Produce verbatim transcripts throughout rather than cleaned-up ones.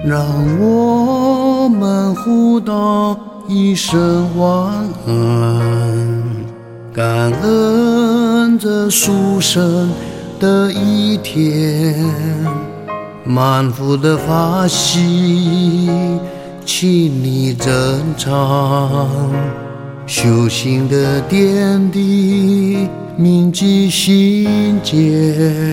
让我们互道一声晚安，感恩这殊胜的一天，满腹的法喜，请你珍藏，修行的点滴铭记心间，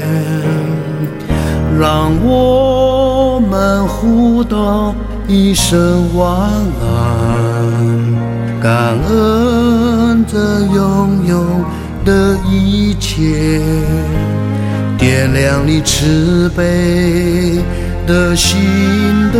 让我们互道一声晚安，感恩这拥有的一切，点亮你慈悲的心灯，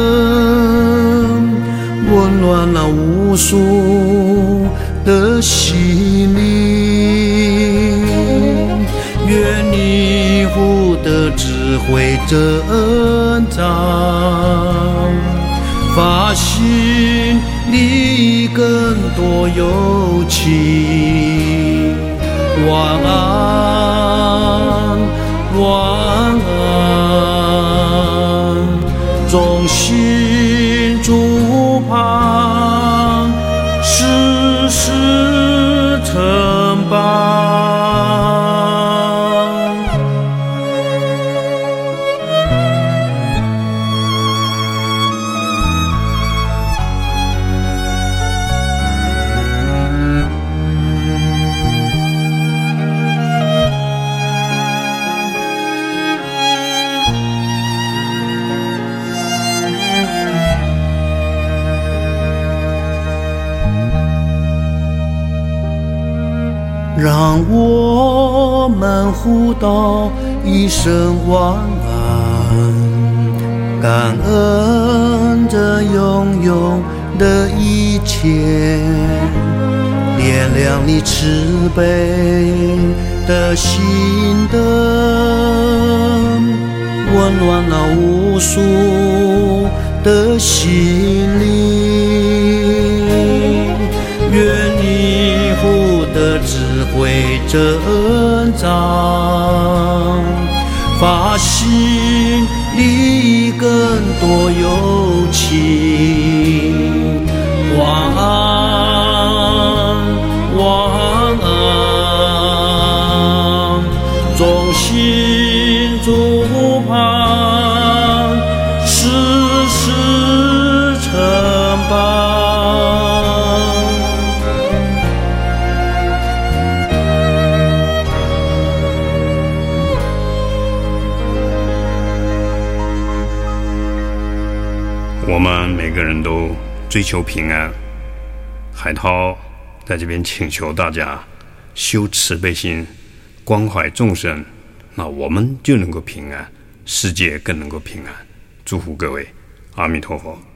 温暖了无数的心灵。愿你福德智慧增长，发心力更多有情。晚安，晚安，衷心主旁，世世成邦。让我们互道一声晚安，感恩这拥有的一切，点亮你慈悲的心灯，温暖了无数的心灵。愿你福德智慧增长，发心力更多有情。晚安，晚安，衷心主旁，世世成邦。 我们每个人都追求平安，海涛在这边请求大家修慈悲心，关怀众生，那我们就能够平安，世界更能够平安。祝福各位，阿弥陀佛。